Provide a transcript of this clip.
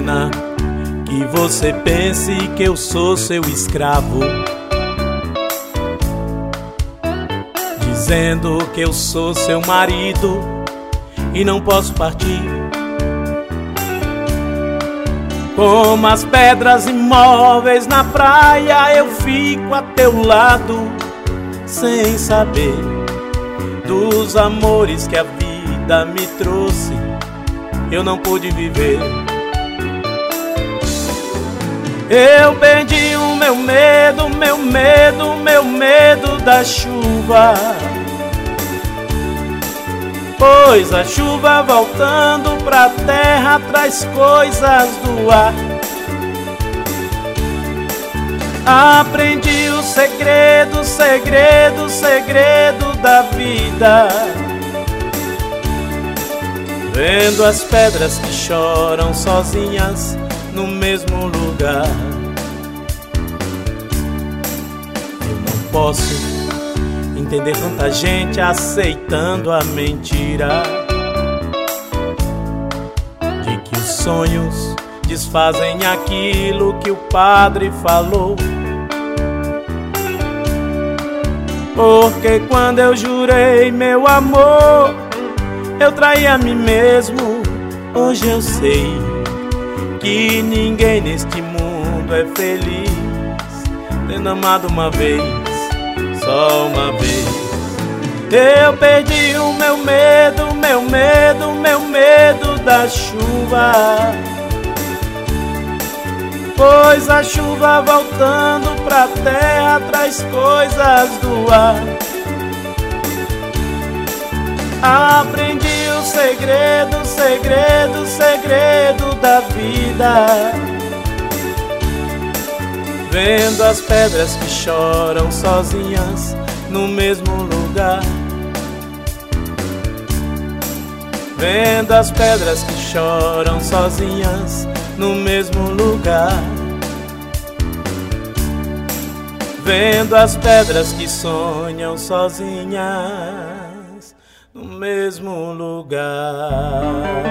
pena que você pense que eu sou seu escravo, dizendo que eu sou seu marido e não posso partir. Como as pedras imóveis na praia, eu fico a teu lado, sem saber dos amores que a vida me trouxe. Eu não pude viver. Eu perdi o meu medo, meu medo, meu medo da chuva, pois a chuva voltando pra terra traz coisas do ar. Aprendi o segredo, segredo, segredo da vida, vendo as pedras que choram sozinhas no mesmo lugar. Eu não posso entender tanta gente aceitando a mentira de que os sonhos desfazem aquilo que o padre falou. Porque quando eu jurei meu amor, eu traí a mim mesmo. Hoje eu sei que ninguém neste mundo é feliz tendo amado uma vez, só uma vez. Eu perdi o meu medo, meu medo, meu medo da chuva, pois a chuva voltando pra terra traz coisas do ar. Aprendi o segredo, segredo, segredo da vida, vendo as pedras que choram sozinhas no mesmo lugar. Vendo as pedras que choram sozinhas no mesmo lugar. Vendo as pedras que sonham sozinhas no mesmo lugar.